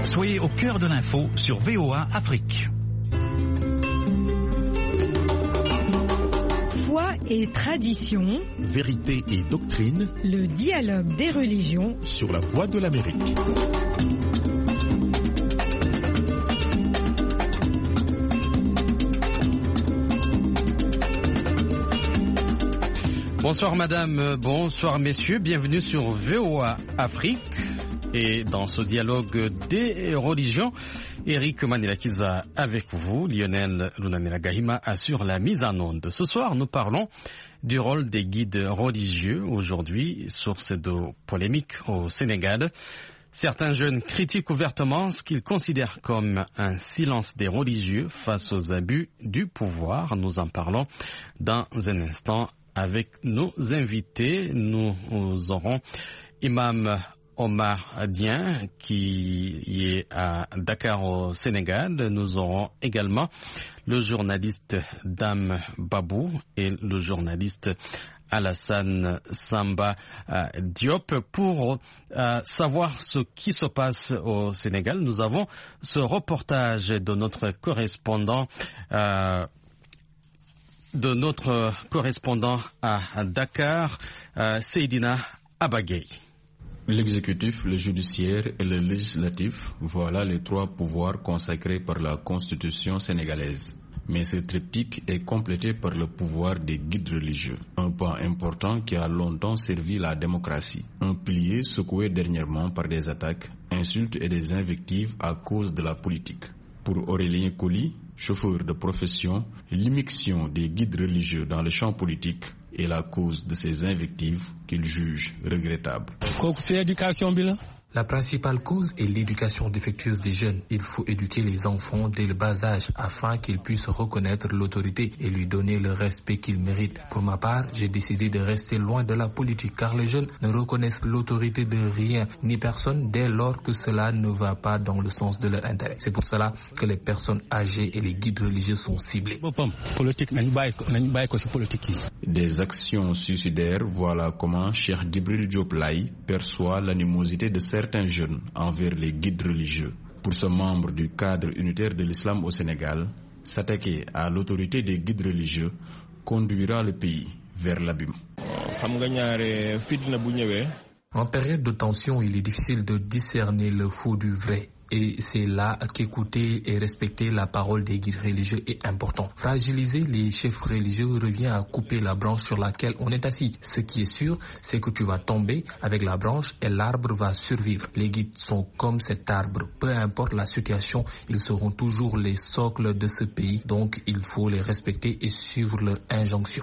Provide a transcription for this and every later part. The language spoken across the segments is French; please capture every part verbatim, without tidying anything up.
Soyez au cœur de l'info sur V O A Afrique. Foi et tradition, vérité et doctrine, le dialogue des religions sur la Voix de l'Amérique. Bonsoir madame, bonsoir messieurs, bienvenue sur V O A Afrique. Et dans ce dialogue des religions, Eric Manilakiza avec vous, Lionel Lunamira Gahima assure la mise en onde. Ce soir, nous parlons du rôle des guides religieux, aujourd'hui source de polémique au Sénégal. Certains jeunes critiquent ouvertement ce qu'ils considèrent comme un silence des religieux face aux abus du pouvoir. Nous en parlons dans un instant avec nos invités. Nous aurons Imam Omar Dien qui est à Dakar au Sénégal. Nous aurons également le journaliste Dame Babou et le journaliste Alassane Samba euh, Diop. Pour euh, savoir ce qui se passe au Sénégal, nous avons ce reportage de notre correspondant euh, de notre correspondant à Dakar, euh, Seydina Abagay. L'exécutif, le judiciaire et le législatif, voilà les trois pouvoirs consacrés par la Constitution sénégalaise. Mais ce triptyque est complété par le pouvoir des guides religieux, un pan important qui a longtemps servi la démocratie, un pilier secoué dernièrement par des attaques, insultes et des invectives à cause de la politique. Pour Aurélien Coly, chauffeur de profession, l'immixtion des guides religieux dans le champ politique est la cause de ces invectives qu'il juge regrettables. La principale cause est l'éducation défectueuse des jeunes. Il faut éduquer les enfants dès le bas âge afin qu'ils puissent reconnaître l'autorité et lui donner le respect qu'ils méritent. Pour ma part, j'ai décidé de rester loin de la politique car les jeunes ne reconnaissent l'autorité de rien ni personne dès lors que cela ne va pas dans le sens de leur intérêt. C'est pour cela que les personnes âgées et les guides religieux sont ciblés. Des actions suicidaires, voilà comment Cheikh Djibril Diop Laye perçoit l'animosité de certains jeunes envers les guides religieux. Pour ce membre du cadre unitaire de l'islam au Sénégal, s'attaquer à l'autorité des guides religieux conduira le pays vers l'abîme. En période de tension, il est difficile de discerner le faux du vrai. Et c'est là qu'écouter et respecter la parole des guides religieux est important. Fragiliser les chefs religieux revient à couper la branche sur laquelle on est assis. Ce qui est sûr, c'est que tu vas tomber avec la branche et l'arbre va survivre. Les guides sont comme cet arbre. Peu importe la situation, ils seront toujours les socles de ce pays. Donc il faut les respecter et suivre leurs injonctions.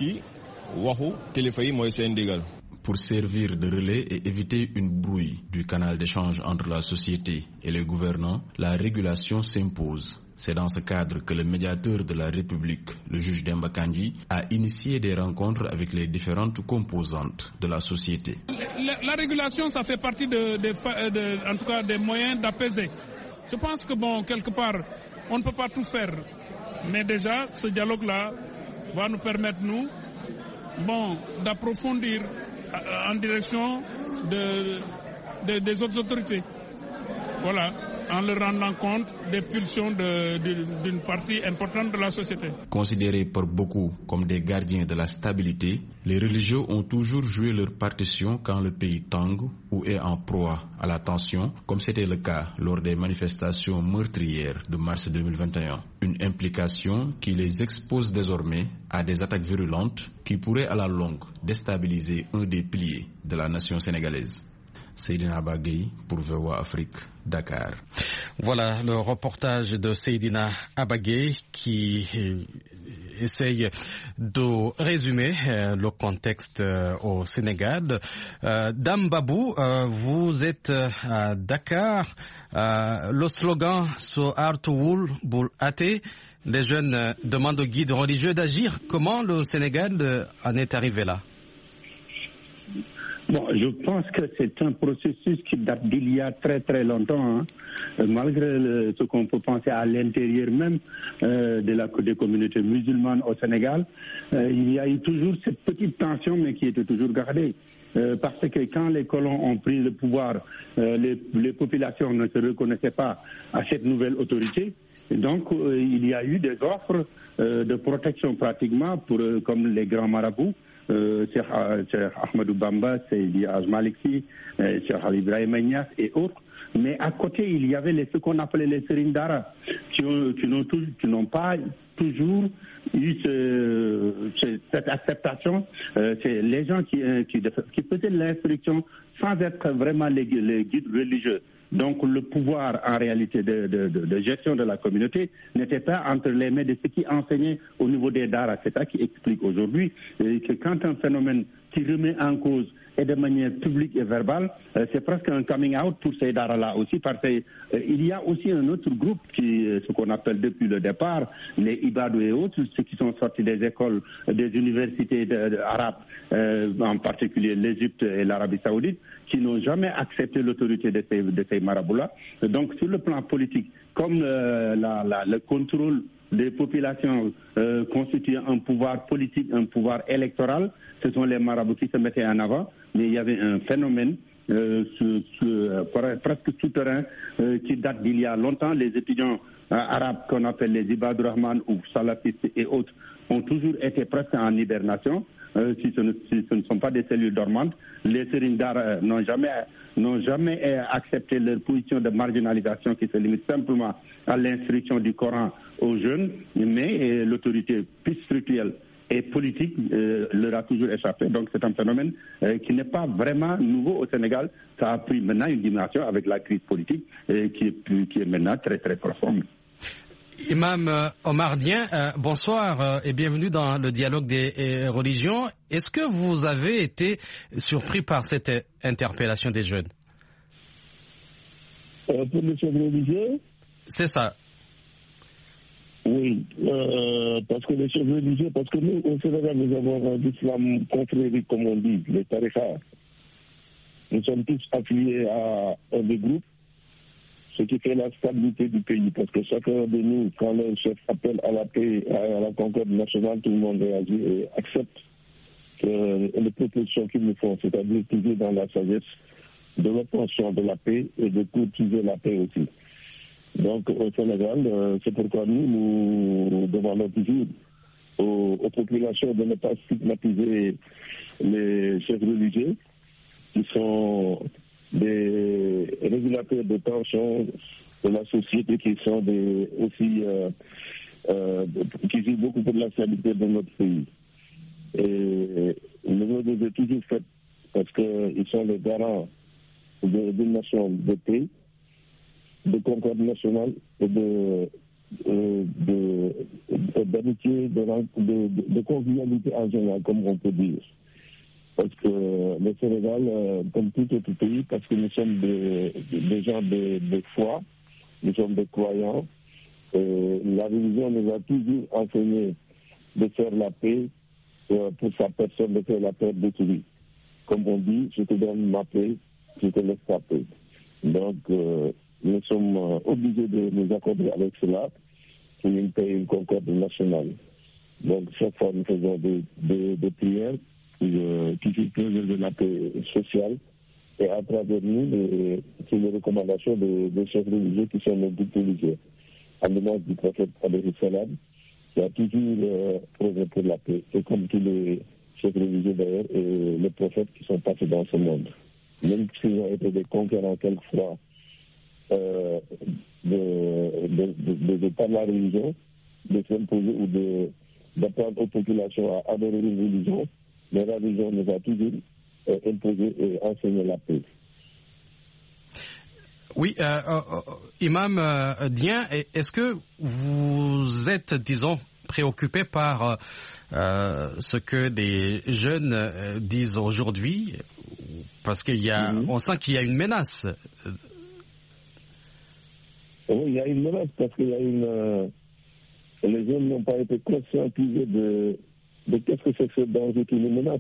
Pour servir de relais et éviter une brouille du canal d'échange entre la société et les gouvernants, la régulation s'impose. C'est dans ce cadre que le médiateur de la République, le juge Demba Kandji, a initié des rencontres avec les différentes composantes de la société. La, la régulation, ça fait partie de, de, de, en tout cas, des moyens d'apaiser. Je pense que bon, quelque part, on ne peut pas tout faire, mais déjà, ce dialogue-là va nous permettre nous, bon, d'approfondir en direction de, de, des autres autorités. Voilà, en leur rendant compte des pulsions de, de, d'une partie importante de la société. Considérés par beaucoup comme des gardiens de la stabilité, les religieux ont toujours joué leur partition quand le pays tangue ou est en proie à la tension, comme c'était le cas lors des manifestations meurtrières de mars deux mille vingt et un. Une implication qui les expose désormais à des attaques virulentes qui pourraient à la longue déstabiliser un des piliers de la nation sénégalaise. Seydina Abagay pour V O A Afrique, Dakar. Voilà le reportage de Seydina Abagay qui essaye de résumer le contexte au Sénégal. Euh, Dame Babou, euh, vous êtes à Dakar. Euh, le slogan « So Artuwul Bul Ate », les jeunes demandent aux guides religieux d'agir. Comment le Sénégal en est arrivé là ? Bon, je pense que c'est un processus qui date d'il y a très très longtemps, hein. euh, malgré le, ce qu'on peut penser à l'intérieur même euh, de la, des communautés musulmanes au Sénégal. Euh, il y a eu toujours cette petite tension, mais qui était toujours gardée. euh, parce que quand les colons ont pris le pouvoir, euh, les, les populations ne se reconnaissaient pas à cette nouvelle autorité. Et donc, euh, il y a eu des offres euh, de protection pratiquement pour, euh, comme les grands marabouts, euh, Cheikh, Cheikh Ahmadou Bamba, Seydi Hadj Malick Sy, euh, Cheikh Ali Ibrahima Niass et autres. Mais à côté, il y avait les, ce qu'on appelait les Serigne Dara, qui, ont, qui, n'ont tout, qui n'ont pas toujours eu ce, ce, cette acceptation. Euh, c'est les gens qui, qui, qui faisaient l'instruction sans être vraiment les, les guides religieux. Donc le pouvoir en réalité de, de, de, de gestion de la communauté n'était pas entre les mains de ceux qui enseignaient au niveau des Dara. C'est ça qui explique aujourd'hui que quand un phénomène qui remet en cause et de manière publique et verbale, euh, c'est presque un coming out pour ces Dara-là aussi, parce qu'il euh, y a aussi un autre groupe, qui, euh, ce qu'on appelle depuis le départ, les Ibadou et autres, ceux qui sont sortis des écoles, des universités de, de, arabes, euh, en particulier l'Égypte et l'Arabie Saoudite, qui n'ont jamais accepté l'autorité de ces, de ces marabouts-là. Donc sur le plan politique, comme euh, la, la, le contrôle des populations euh, constituent un pouvoir politique, un pouvoir électoral, ce sont les marabouts qui se mettaient en avant, mais il y avait un phénomène euh, su, su, euh, presque souterrain euh, qui date d'il y a longtemps. Les étudiants euh, arabes qu'on appelle les Ibad Rahman ou salafistes et autres ont toujours été presque en hibernation. Euh, si, ce ne, si ce ne sont pas des cellules dormantes, les Serigne Dara euh, n'ont jamais, n'ont jamais euh, accepté leur position de marginalisation qui se limite simplement à l'instruction du Coran aux jeunes, mais euh, l'autorité plus spirituelle et politique euh, leur a toujours échappé. Donc c'est un phénomène euh, qui n'est pas vraiment nouveau au Sénégal. Ça a pris maintenant une dimension avec la crise politique euh, qui, est, qui est maintenant très très profonde. Imam Omar Dien, euh, bonsoir euh, et bienvenue dans le dialogue des euh, religions. Est-ce que vous avez été surpris par cette interpellation des jeunes? euh, Pour les chefs religieux? C'est ça. Oui, euh, parce que les chefs religieux, parce que nous, au Sénégal, nous avons l'islam confrérique, comme on dit, les tariqas. Nous sommes tous affiliés à un des groupes, ce qui fait la stabilité du pays, parce que chacun de nous, quand le chef appelle à la paix, à la concorde nationale, tout le monde réagit et accepte que les propositions qu'ils nous font, c'est-à-dire toujours dans la sagesse de l'obtention de la paix et de cultiver la paix aussi. Donc au Sénégal, c'est pourquoi nous, nous demandons toujours aux, aux populations de ne pas stigmatiser les chefs religieux qui sont des régulateurs de tension de la société, qui sont des, aussi euh, euh, qui jouent beaucoup pour la stabilité de notre pays. Et nous les avons toujours fait parce qu'ils sont les garants d'une nation de paix, de concorde nationale et de, euh, de, de, d'amitié, de, de, de, de convivialité en général, comme on peut dire. Parce que le Sénégal, euh, comme tout autre pays, parce que nous sommes des, des gens de, de foi, nous sommes des croyants, et la religion nous a toujours enseigné de faire la paix euh, pour sa personne, de faire la paix d'autrui. Comme on dit, je te donne ma paix, je te laisse ta paix. Donc, euh, nous sommes euh, obligés de nous accorder avec cela pour une paix et une concorde nationale. Donc, chaque fois, nous faisons des, des, des prières qui font plaisir de la paix sociale et à travers nous, les, c'est les recommandations des, des chefs religieux qui sont nos guides religieux. À l'image du prophète alayhi salam, qui a toujours euh, progrès pour la paix, et comme tous les chefs religieux d'ailleurs et les prophètes qui sont passés dans ce monde. Même s'ils ont été des conquérants quelquefois euh, de, de, de, de, de par la religion, de s'imposer ou de, d'apprendre aux populations à adorer une religion, mais la religion nous a toujours euh, imposé et enseigné la paix. Oui, euh, euh, Imam euh, Dien, est-ce que vous êtes, disons, préoccupé par euh, ce que les jeunes euh, disent aujourd'hui? Parce qu'il y a, mm-hmm. on sent qu'il y a une menace. Oui, il y a une menace parce qu'il y a une. Euh, les jeunes n'ont pas été conscientisés de. de qu'est-ce que c'est que ce danger qui nous menace.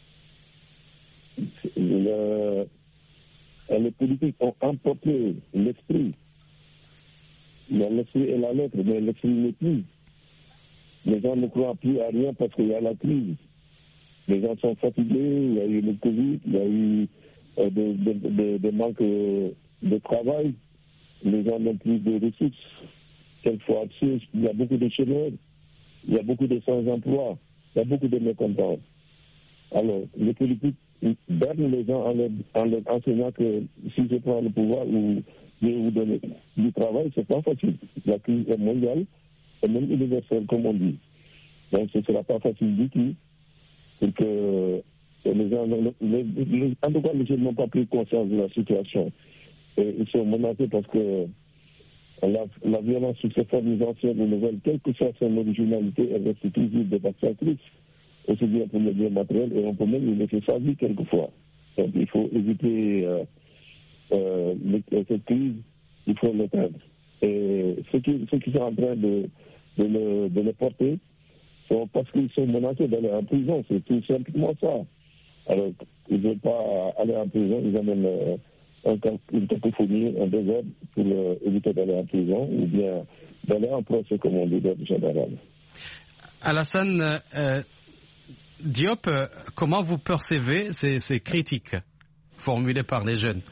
Le, les politiques ont emporté l'esprit. L'esprit est la lettre, mais l'esprit n'est plus. Les gens ne croient plus à rien parce qu'il y a la crise. Les gens sont fatigués, il y a eu le Covid, il y a eu euh, des, des, des, des manques de travail, les gens n'ont plus de ressources. Quelquefois, il y a beaucoup de chômeurs, il y a beaucoup de sans-emploi, il y a beaucoup de mécontents. Alors, les politiques bernent les gens en leur, en leur enseignant que si je prends le pouvoir ou je vais vous donner du travail, c'est pas facile. La crise est mondiale et même universelle, comme on dit. Donc, ce ne sera pas facile du tout pour que les gens, les, les, en tout cas, les jeunes n'ont pas pris conscience de la situation. Et ils sont menacés parce que la, la violence sur ces formes anciennes ou nouvelles, quelle que soit son originalité, elle reste toujours dévastatrice, aussi bien pour le bien matériel, et on peut même y laisser sa vie quelquefois. Donc il faut éviter euh, euh, cette crise, il faut l'éteindre. Et ceux qui, ceux qui sont en train de, de, le, de le porter, sont parce qu'ils sont menacés d'aller en prison, c'est tout simplement ça. Alors, ils ne veulent pas aller en prison, ils amènent euh, un, une cacophonie, un désordre pour euh, éviter d'aller en prison ou bien d'aller en procès, comme on dit dans le général. Alassane euh, Diop, comment vous percevez ces, ces critiques formulées par les jeunes?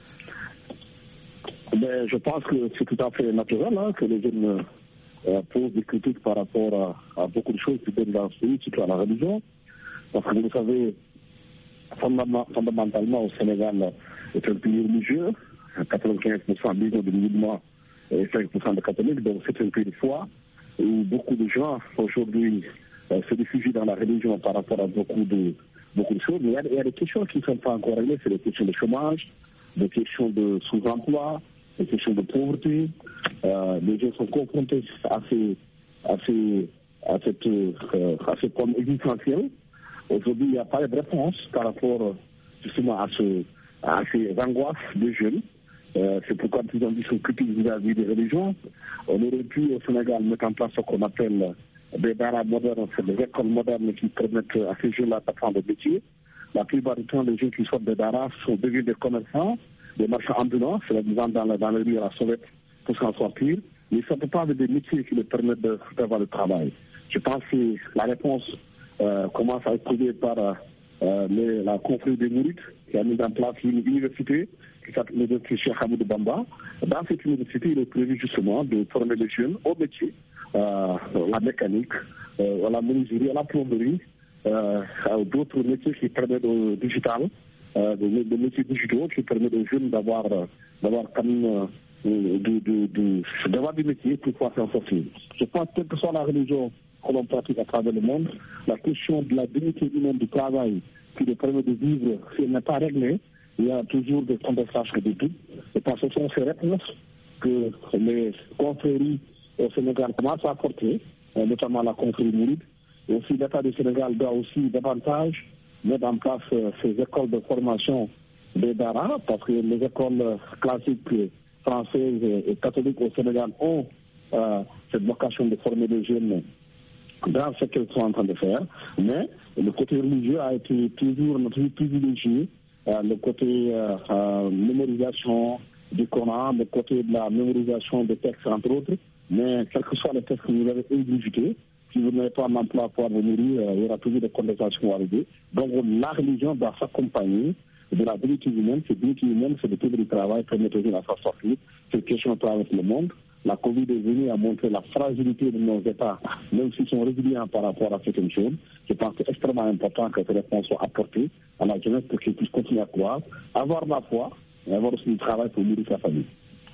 Ben, je pense que c'est tout à fait naturel hein, que les jeunes euh, posent des critiques par rapport à, à beaucoup de choses qui viennent dans ce pays, surtout à la religion. Parce que vous savez, fondamentalement, au Sénégal, c'est un pays religieux, quatre-vingt-quinze pour cent disons de musulmans et cinq pour cent de catholiques, donc c'est un pays de foi où beaucoup de gens aujourd'hui euh, se réfugient dans la religion par rapport à beaucoup de, beaucoup de choses. Mais il y, a, il y a des questions qui ne sont pas encore réglées, c'est des questions de chômage, des questions de sous-emploi, des questions de pauvreté. Euh, les gens sont confrontés à ces, à ces, à cette, euh, à ces problèmes existentiels. Aujourd'hui, il n'y a pas de réponse par rapport justement à, ce, à ces angoisses des jeunes. Euh, c'est pourquoi plus en plus sont critiques vis-à-vis des religions. On aurait pu au Sénégal mettre en place ce qu'on appelle des daras modernes, c'est des écoles modernes qui permettent à ces jeunes-là d'apprendre des métiers. La plupart du temps, les jeunes qui sortent des daras sont devenus des commerçants, des marchands ambulants, c'est-à-dire dans, la, dans les rues à la sauvette pour s'en sortir. Mais ils ne sortent pas avec des métiers qui leur permettent de, d'avoir le travail. Je pense que la réponse Euh, commence à être trouvée par euh, les, la confrérie des Mourides qui a mis en place une université qui s'appelle l'université Cheikh Hamoudou Bamba. Dans cette université, il est prévu justement de former les jeunes au métier, euh, la mécanique, euh, à la menuiserie, à la plomberie, euh, à d'autres métiers qui permettent au digital, euh, des, des métiers digitaux qui permettent aux jeunes d'avoir, d'avoir quand même euh, de, de, de, d'avoir des métiers pour pouvoir s'en sortir. Je pense que quelle que soit la religion que l'on pratique à travers le monde, la question de la dignité humaine du travail qui nous permet de vivre, si elle n'est pas réglée, il y a toujours des conversations de doute. Et parce que ce sont ces réponses que les confréries au Sénégal commencent à apporter, notamment la confrérie mouride. Et aussi l'État du Sénégal doit aussi davantage mettre en place ces écoles de formation des daras, parce que les écoles classiques françaises et catholiques au Sénégal ont euh, cette vocation de former des jeunes dans ce qu'elles sont en train de faire, mais le côté religieux a été toujours notre privilégié, euh, le côté euh, euh, mémorisation du Coran, le côté de la mémorisation des textes entre autres, mais quels que soient les textes que vous avez exécutés, si vous n'avez pas un emploi pour vous nourrir, euh, il y aura toujours des conversations arrivées. Donc la religion doit s'accompagner de la dignité humaine. Cette dignité humaine, c'est le type de travail permettre aux gens à s'en sortir. C'est une question à avec le monde. La Covid est venue à montrer la fragilité de nos États, même s'ils sont résilients par rapport à certaines choses. Je pense que c'est extrêmement important que ces réponses soient apportées à la jeunesse pour qu'ils puissent continuer à croire, avoir la foi et avoir aussi du travail pour nourrir sa famille.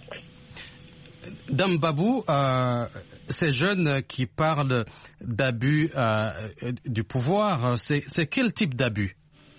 Dame Babou, euh, ces jeunes qui parlent d'abus euh, du pouvoir, c'est, c'est quel type d'abus?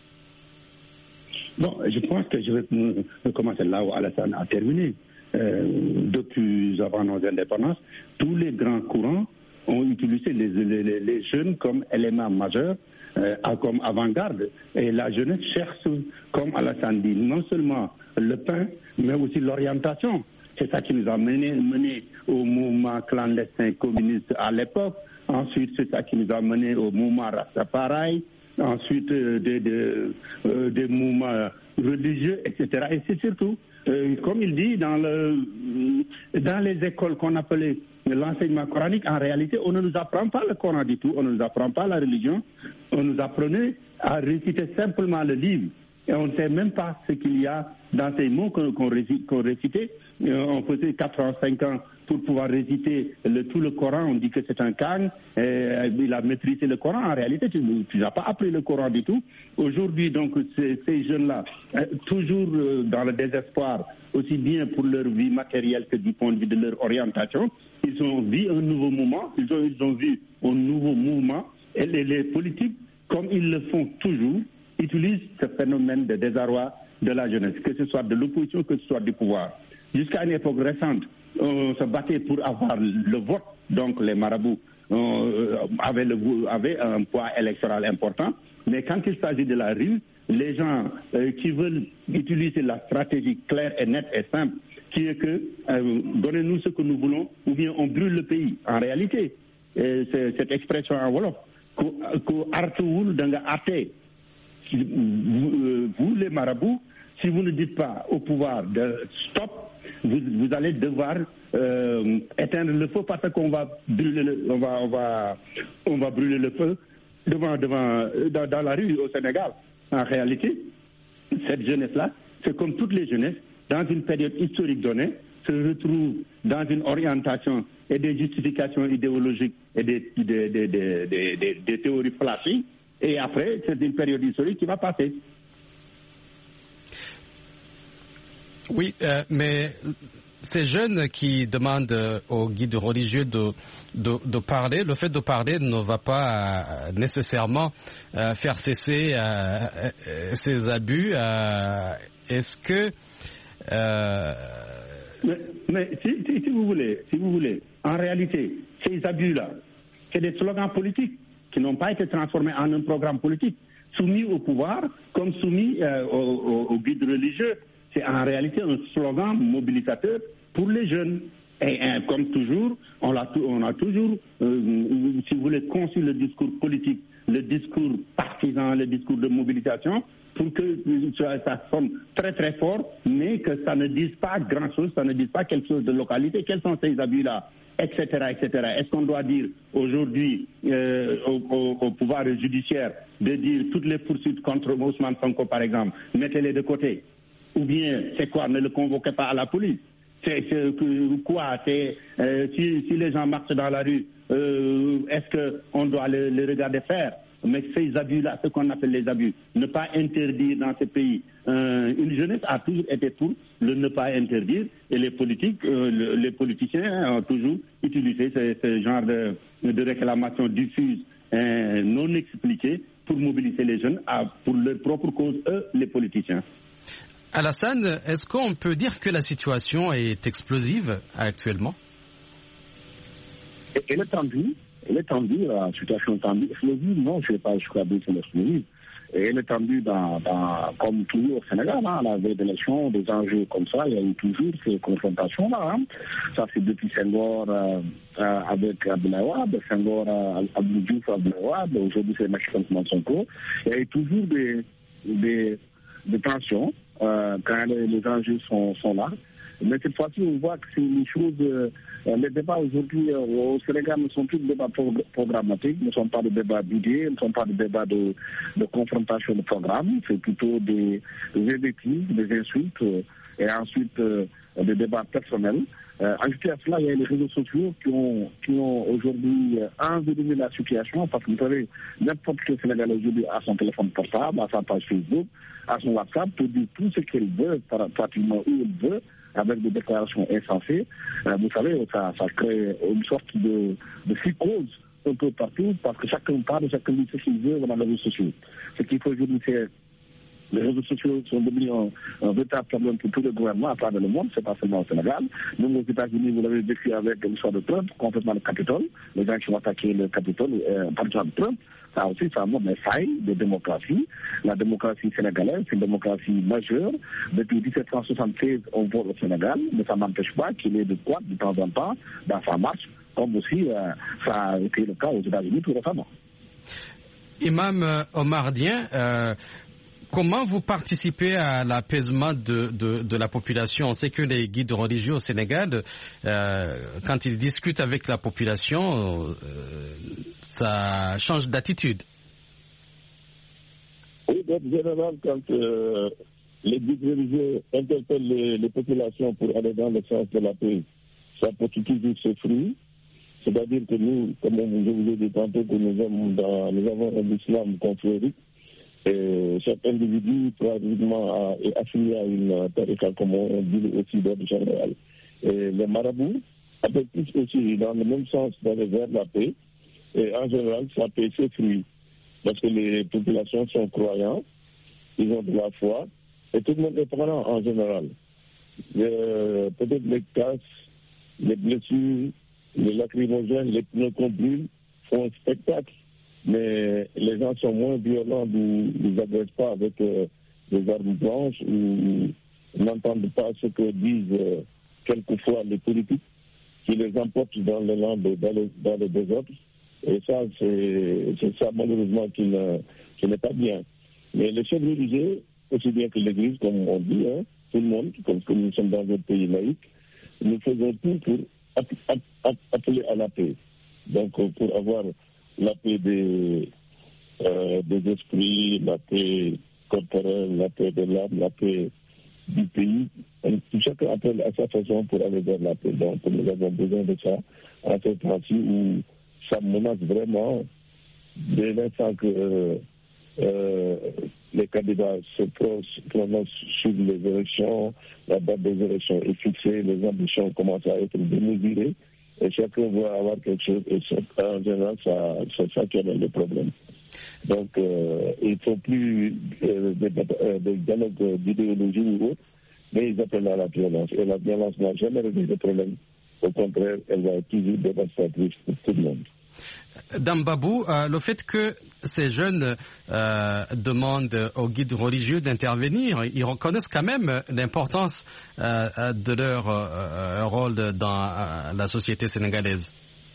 Bon, je pense que je vais commencer là où Alassane a terminé. Euh, depuis avant nos indépendances, tous les grands courants ont utilisé les, les, les jeunes comme élément majeur, euh, comme avant-garde. Et la jeunesse cherche, comme Alassane dit, non seulement le pain, mais aussi l'orientation. C'est ça qui nous a mené, mené au mouvement clandestin communiste à l'époque. Ensuite, c'est ça qui nous a mené au mouvement Rastafari. Ensuite, euh, des, des, euh, des mouvements religieux, et cetera. Et c'est surtout, euh, comme il dit, dans, le, dans les écoles qu'on appelait l'enseignement coranique, en réalité, on ne nous apprend pas le Coran du tout, on ne nous apprend pas la religion, on on nous apprenait à réciter simplement le livre. Et on ne sait même pas ce qu'il y a dans ces mots qu'on, qu'on, récite, qu'on récitait. On faisait quatre ans, cinq ans pour pouvoir réciter le, tout le Coran. On dit que c'est un Khan. Il a maîtrisé le Coran. En réalité, tu n'as pas appris le Coran du tout. Aujourd'hui, donc, ces, ces jeunes-là, toujours dans le désespoir, aussi bien pour leur vie matérielle que du point de vue de leur orientation, ils ont vu un nouveau mouvement. Ils ont, ils ont vu un nouveau mouvement. Et les, les politiques, comme ils le font toujours, utilisent ce phénomène de désarroi de la jeunesse, que ce soit de l'opposition, que ce soit du pouvoir. Jusqu'à une époque récente, on se battait pour avoir le vote, donc les marabouts euh, avaient, le, avaient un poids électoral important, mais quand il s'agit de la rue, les gens euh, qui veulent utiliser la stratégie claire et nette et simple, qui est que euh, donnez-nous ce que nous voulons, ou bien on brûle le pays. En réalité, euh, c'est cette expression en wolof, ku artuwul da nga atte. Vous, vous, les marabouts, si vous ne dites pas au pouvoir de stop, vous, vous allez devoir euh, éteindre le feu parce qu'on va brûler le, on va, on va, on va brûler le feu devant, devant, dans, dans la rue au Sénégal. En réalité, cette jeunesse-là, c'est comme toutes les jeunesses, dans une période historique donnée, se retrouve dans une orientation et des justifications idéologiques et des, des, des, des, des, des, des théories flashy. Et après, c'est une période historique qui va passer. Oui, euh, mais ces jeunes qui demandent aux guides religieux de, de, de parler, le fait de parler ne va pas euh, nécessairement euh, faire cesser euh, ces abus. Euh, est-ce que... Euh... Mais, mais si, si, si vous voulez, si vous voulez, en réalité, ces abus-là, c'est des slogans politiques qui n'ont pas été transformés en un programme politique, soumis au pouvoir comme soumis euh, aux, aux, aux guides religieux. C'est en réalité un slogan mobilisateur pour les jeunes. Et, et comme toujours, on a, on a toujours, euh, si vous voulez, conçu le discours politique, le discours partisan, le discours de mobilisation, pour que ça sonne très très fort, mais que ça ne dise pas grand-chose, ça ne dise pas quelque chose de localité. Quels sont ces abus-là, et cetera, et cetera. Est-ce qu'on doit dire aujourd'hui euh, au, au, au pouvoir judiciaire de dire toutes les poursuites contre Ousmane Sonko, par exemple, mettez-les de côté? Ou bien, c'est quoi, ne le convoquez pas à la police? C'est, c'est quoi? C'est euh, si, si les gens marchent dans la rue, euh, est-ce qu'on doit les, les regarder faire? Mais ces abus-là, ce qu'on appelle les abus, ne pas interdire dans ce pays. Euh, une jeunesse a toujours été pour le ne pas interdire, et les politiques, euh, le, les politiciens ont toujours utilisé ce, ce genre de, de réclamation diffuse, euh, non expliquée, pour mobiliser les jeunes à, pour leur propre cause, eux, les politiciens. Alassane, est-ce qu'on peut dire que la situation est explosive actuellement? Elle est tendue. Elle est tendue, la situation est tendue. Explosive, non, je ne vais pas jusqu'à dire que c'est explosive. Elle est tendue dans, dans, comme toujours au Sénégal, hein, à la veille d'élection, des enjeux comme ça, il y a eu toujours ces confrontations-là. Hein. Ça, c'est depuis Senghor euh, euh, avec Abdoulaye Wade, Senghor euh, Abdou Diouf, Abdoulaye Wade, aujourd'hui c'est Macky Sall Sonko. Il y a eu toujours des, des, des tensions euh, quand les, les enjeux sont, sont là. Mais cette fois-ci, on voit que c'est une chose. Euh, les débats aujourd'hui euh, au Sénégal ne sont plus des débats pro- programmatiques, ne sont pas des débats d'idées, ne sont pas des débats de, de confrontation de programme. C'est plutôt des, des invectives, des insultes euh, et ensuite euh, des débats personnels. Euh, ajouté à cela, il y a les réseaux sociaux qui ont, qui ont aujourd'hui euh, envenimé la situation parce que vous savez, n'importe quel Sénégalais aujourd'hui a son téléphone portable, a sa page Facebook, a son WhatsApp, peut dire tout ce qu'il veut, pratiquement où il veut, avec des déclarations insensées. Euh, vous savez, ça, ça crée une sorte de, de psychose un peu partout parce que chacun parle, chacun dit ce qu'il veut dans les réseaux sociaux. Ce qu'il faut aujourd'hui, c'est les réseaux sociaux sont devenus un, un véritable problème pour tous les gouvernements à travers le monde, c'est pas seulement au Sénégal. Même aux États-Unis, vous l'avez vécu avec l'histoire de Trump, complètement le Capitole, les gens qui ont attaqué le Capitole, euh, par exemple Trump, ça aussi, ça montre les failles de démocratie. La démocratie sénégalaise, c'est une démocratie majeure. Depuis dix-sept cent soixante-seize, on vote au Sénégal, mais ça n'empêche pas qu'il y ait de quoi, de temps en temps, dans sa marche, comme aussi euh, ça a été le cas aux États-Unis tout récemment. Imam Omar Dien, euh, comment vous participez à l'apaisement de, de, de la population? On sait que les guides religieux au Sénégal, euh, quand ils discutent avec la population, euh, ça change d'attitude. Oui, en général, quand euh, les guides religieux interpellent les, les populations pour aller dans le sens de la paix, ça porte toujours ses fruits. C'est-à-dire que nous, comme je vous ai dit tantôt, que nous, avons dans, nous avons un islam confrérique, et chaque individu pratiquement est affilié à une tariqa, comme on dit aussi d'ordre général. Et les marabouts appellent tous aussi dans le même sens d'aller vers la paix, et en général, ça paie ses fruits. Parce que les populations sont croyants, ils ont de la foi, et tout le monde est croyant en général. Euh, peut-être les casses, les blessures, les lacrymogènes, les pneus qu'on brûle font un spectacle, mais les gens sont moins violents, ils n'agressent pas avec euh, des armes blanches, ou n'entendent pas ce que disent euh, quelquefois les politiques qui les emportent dans les landes, dans les, dans les désordres. Et ça, c'est, c'est ça malheureusement qui, ne, qui n'est pas bien. Mais les chefs religieux, aussi bien que l'Église, comme on dit, hein, tout le monde, comme, comme nous sommes dans un pays laïque, nous faisons tout pour appeler à la paix. Donc, pour avoir la paix des, euh, des esprits, la paix corporelle, la paix de l'âme, la paix du pays. Chacun appelle à sa façon pour aller vers la paix. Donc, nous avons besoin de ça en ce temps-ci où ça menace vraiment, dès l'instant que euh, euh, les candidats se prononcent sur les élections, la date des élections est fixée, les ambitions commencent à être démesurées, et chacun veut avoir quelque chose, et en général, ça, c'est ça qui amène le problème. Donc, euh, il ne faut plus euh, des, euh, des dialogues d'idéologie ou autre, mais ils appellent à la violence. Et la violence n'a jamais réglé le problème. Au contraire, elle va être toujours dévastatrice pour tout le monde. Dambabou, euh, le fait que ces jeunes euh, demandent aux guides religieux d'intervenir, ils reconnaissent quand même l'importance euh, de leur euh, rôle dans euh, la société sénégalaise.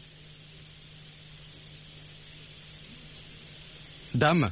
Dame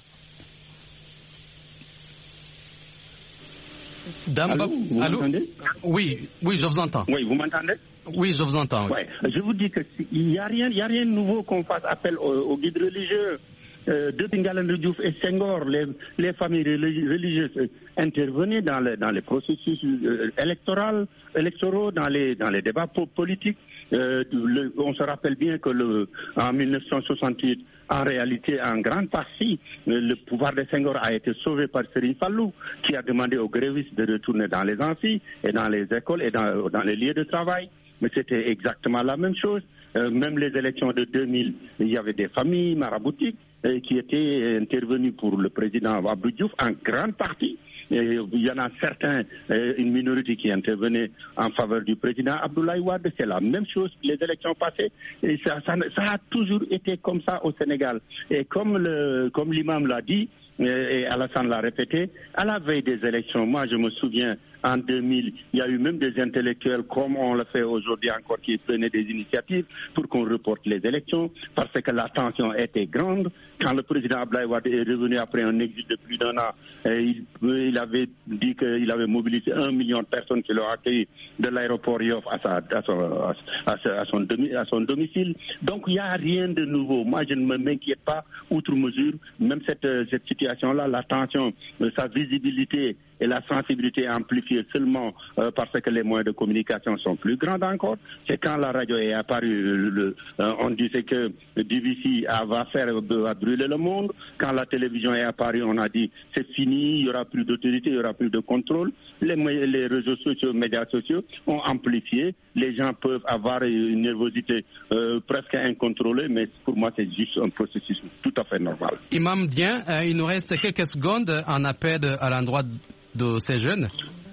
Dame Allô, vous Allô m'entendez? Oui, oui, je vous entends. Oui, vous m'entendez? Oui, je vous entends. Oui. Ouais. Je vous dis qu'il n'y a rien, il y a rien de nouveau qu'on fasse appel aux, aux guides religieux. Euh, depuis Ngalandou Diouf et Senghor, les, les familles religieuses intervenaient dans, le, dans les processus euh, électoraux, électoraux, dans les, dans les débats politiques. Euh, le, on se rappelle bien que le, en mille neuf cent soixante-huit, en réalité, en grande partie, le, le pouvoir de Senghor a été sauvé par Serigne Fallou, qui a demandé aux grévistes de retourner dans les amphis et dans les écoles et dans, dans les lieux de travail. Mais c'était exactement la même chose. Euh, même les élections de deux mille, il y avait des familles maraboutiques euh, qui étaient intervenues pour le président Abdou Diouf en grande partie. Et il y en a certains, euh, une minorité qui intervenait en faveur du président Abdoulaye Wade. C'est la même chose que les élections passées. Et ça, ça, ça a toujours été comme ça au Sénégal. Et comme, le, comme l'imam l'a dit, et Alassane l'a répété, à la veille des élections, moi je me souviens, en deux mille, il y a eu même des intellectuels, comme on le fait aujourd'hui encore, qui prenaient des initiatives pour qu'on reporte les élections, parce que la tension était grande. Quand le président Abdoulaye Wade est revenu après un exil de plus d'un an, il, il avait dit qu'il avait mobilisé un million de personnes qui l'ont accueilli de l'aéroport Yoff à, sa, à, son, à, à, son, à son domicile. Donc il n'y a rien de nouveau. Moi je ne m'inquiète pas, outre mesure, même cette, cette situation-là, la tension, sa visibilité et la sensibilité amplifiée seulement euh, parce que les moyens de communication sont plus grands encore. C'est quand la radio est apparue, le, euh, on disait que le D V C va faire va brûler le monde. Quand la télévision est apparue, on a dit c'est fini, il n'y aura plus d'autorité, il n'y aura plus de contrôle. Les, les réseaux sociaux, les médias sociaux ont amplifié. Les gens peuvent avoir une nervosité euh, presque incontrôlée, mais pour moi c'est juste un processus tout à fait normal. Imam Dien, euh, il nous reste quelques secondes en appel à l'endroit de ces jeunes.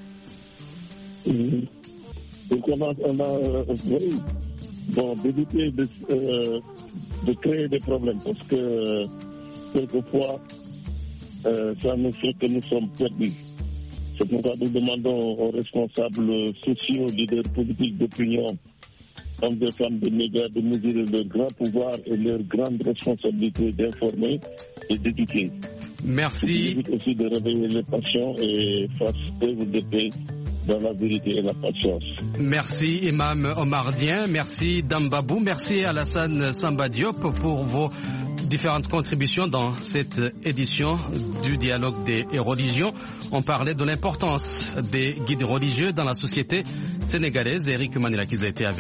Mmh. Donc on a, on a euh, oui, bon, d'éviter de, euh, de créer des problèmes parce que euh, quelquefois euh, ça nous fait que nous sommes perdus. C'est pourquoi nous demandons aux responsables sociaux, leaders politiques d'opinion, hommes et femmes des médias de mesurer leur grand pouvoir et leur grande responsabilité d'informer et d'éduquer. Merci. Il aussi de réveiller les passions et faire œuvre de paix dans la vérité et la patience. Merci Imam Omar Dien, merci Dambabou, merci Alassane Samba Diop pour vos différentes contributions dans cette édition du dialogue des religions. On parlait de l'importance des guides religieux dans la société sénégalaise. Eric Manila qui a été avec